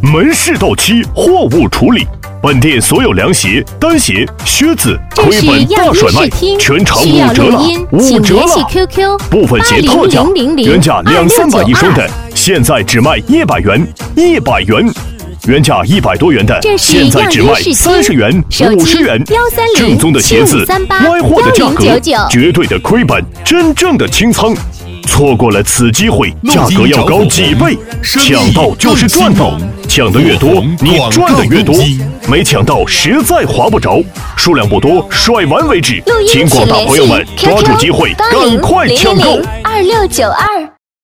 门市到期，货物处理。本店所有凉鞋、单鞋、靴子，亏本大甩卖，全场5折了，5折了！QQ 部分鞋特价，原价200-300一双的，现在只卖100元，100元。原价100多元的，现在只卖30元、50元。正宗的鞋子，歪货的价格，绝对的亏本，真正的清仓。错过了此机会，价格要高几倍，抢到就是赚到，抢得越多，你赚得越多。没抢到实在划不着，数量不多，甩完为止。请广大朋友们抓住机会，赶快抢购。 2692